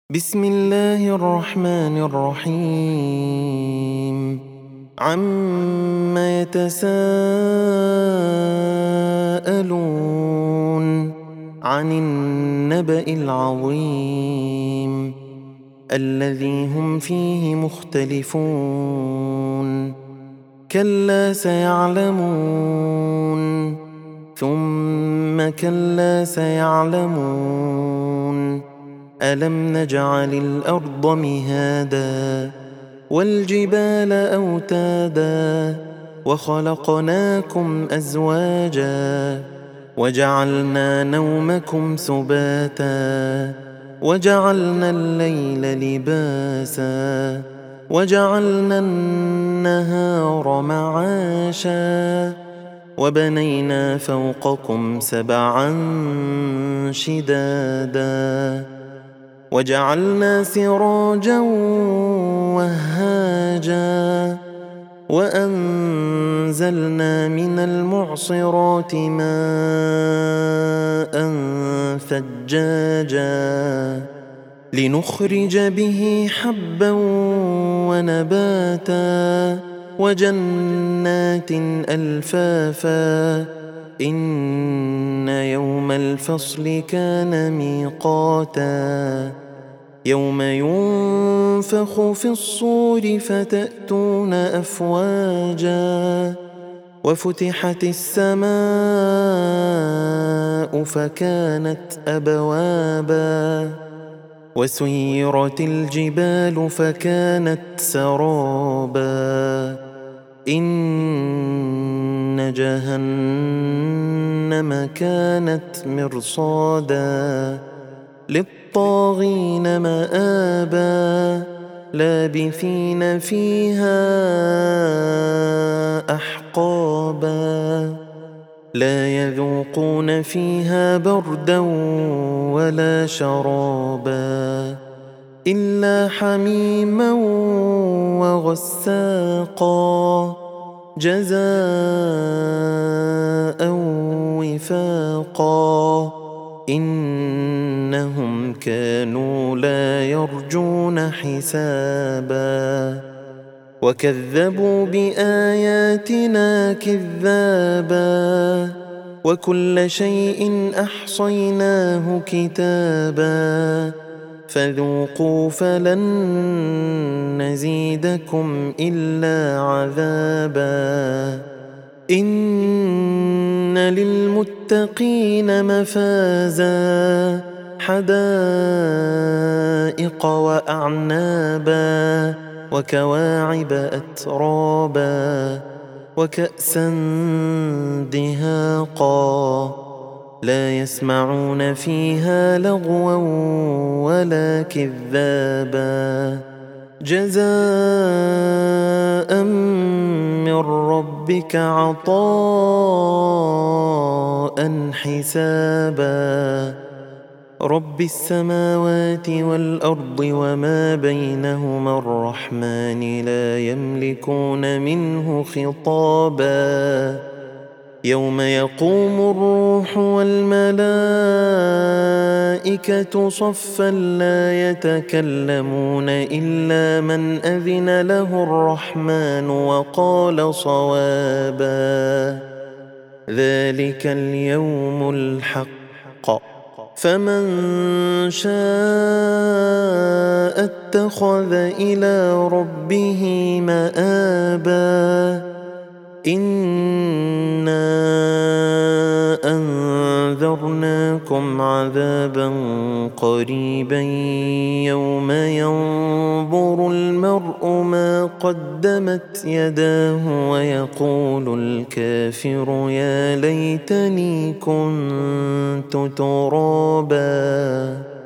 بسم الله الرحمن الرحيم. عم يتساءلون عن النبأ العظيم الذي هم فيه مختلفون. كلا سيعلمون ثم كلا سيعلمون. ألم نجعل الأرض مهادا والجبال أوتادا وخلقناكم أزواجا وجعلنا نومكم سباتا وجعلنا الليل لباسا وجعلنا النهار معاشا وبنينا فوقكم سبعا شدادا وجعلنا سراجا وهاجا وأنزلنا من المعصرات ماء ثجاجا لنخرج به حبا ونباتا وجنات ألفافا. إن يوم الفصل كان ميقاتا يوم ينفخ في الصور فتأتون أفواجا وفتحت السماء فكانت أبوابا وسيرت الجبال فكانت سرابا. إن جهنم كانت مرصادا للطاغين مآبا لابثين فيها أحقابا لا يذوقون فيها بردا ولا شرابا إلا حميما وغساقا جزاء وفاقا. إنهم كانوا لا يرجون حسابا وكذبوا بآياتنا كذابا وكل شيء أحصيناه كتابا فذوقوا فلن نزيدكم إلا عذابا. إن للمتقين مفازا حدائق وأعنابا وكواعب أترابا وكأسا دهاقا لا يسمعون فيها لغوا ولا كذابا جزاء من ربك عطاء حسابا. رب السماوات والأرض وما بينهما الرحمن لا يملكون منه خطابا. يوم يقوم الروح والملائكة صفا لا يتكلمون إلا من أذن له الرحمن وقال صوابا. ذلك اليوم الحق فمن شاء اتخذ إلى ربه مآبا. إنا أنذرناكم عذابا قريبا يوم ينظر المرء ما قدمت يداه ويقول الكافر يا ليتني كنت ترابا.